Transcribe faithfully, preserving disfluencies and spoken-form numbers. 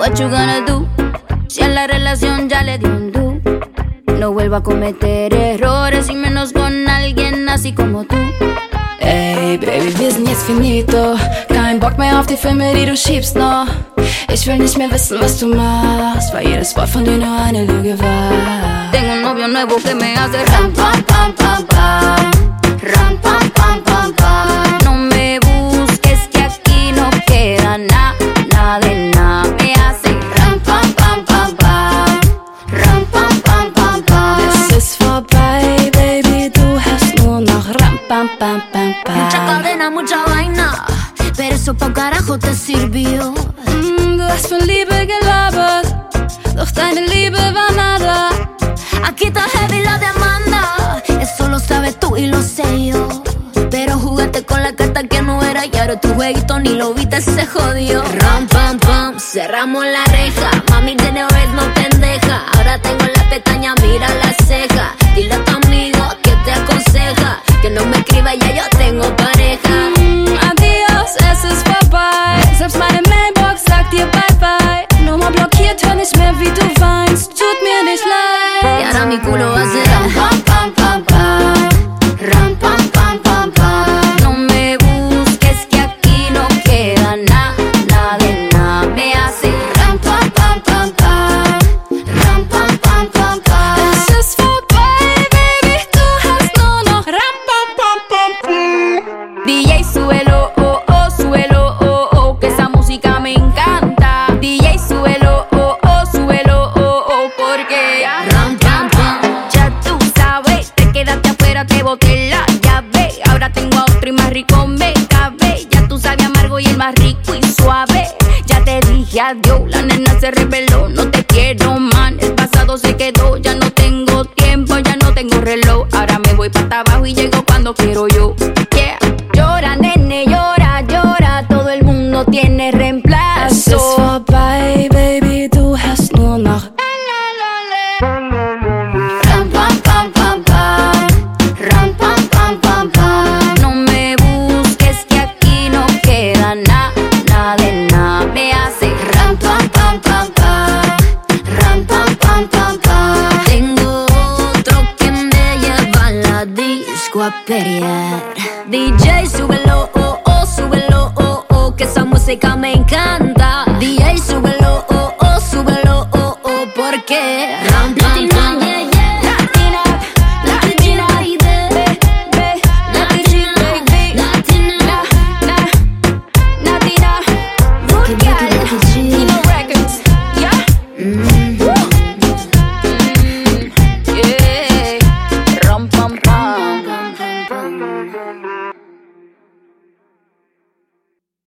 what you gonna do? Si en la relación ya le dio un do. No vuelva a cometer errores y menos con alguien así como tú. Ey, Baby, wir sind jetzt finito. Kein Bock mehr auf die Filme, die du schiebst noch. Ich will nicht mehr wissen, was du machst, weil jedes Wort von dir nur eine Lüge war. Tengo un novio nuevo que me hace ram pam pam pam pam, ram pam pam pam pam. No me busques que aquí no queda nada, nada de nada. Me hace ram pam pam pam pam, ram pam pam pam pam. Es ist vorbei, Baby, du hast nur noch ram pam pam pam pam. Mucha cadena, mucha vaina, pero eso pa' carajo te sirvió. Mm, du hast von Liebe gelabert, doch deine Liebe war nada. Aquí está heavy la demanda, eso lo sabes tú y lo sé yo. Pero jugaste con la carta que no era y ahora tu jueguito ni lo viste, se jodió. Ram pam pam, cerramos la reja. Mami de nuevo es no pendeja. Ahora tengo la pestaña, mira la ceja. Dile a tu amigo que te aconseja que no me escriba, ya yo tengo pareja. Mm, adios, es ist vorbei. Selbst meine Mailbox sagt dir bye bye. Nummer blockiert, hör nicht mehr wie du weinst. Tut mir nicht leid. Y ahora mi culo hace ram pam pam pam pam, ram pam pam pam pam. No me busques que aquí no queda nada, nada de nada. Me hace ram pam pam pam pam, ram pam pam pam pam. Es ist vorbei, Baby, du hast nur noch ram pam pam pam pam. D J súbelo, oh oh, súbelo, oh oh, que esa música me encanta. D J súbelo, oh oh, súbelo, oh oh, porque ram pam pam. Ya tú sabes, te quedaste afuera, te boté la llave. Ahora tengo a otro y más rico me cabe. Ya tú sabes amargo y el más rico y suave. Ya te dije adiós, la nena se reveló. No te quiero, man, el pasado se quedó. Ya no tengo tiempo, ya no tengo reloj. Ahora me voy para abajo y llego cuando quiero yo. Yeah. Llora, nene, llora, llora. Todo el mundo tiene Es ist reemplazo. vorbei, Baby, du hast nur noch. Ram pam pam pam pam, ram pam pam pam pam. No me busques que aquí no queda nada, nada de nada. Me hace ram pam pam pam pam, ram pam pam pam pam. Tengo otro que me lleva a la disco a pelear. D J súbelo, oh oh, súbelo, oh oh, que esa música me encanta. D J súbelo, oh oh, súbelo, oh oh, porque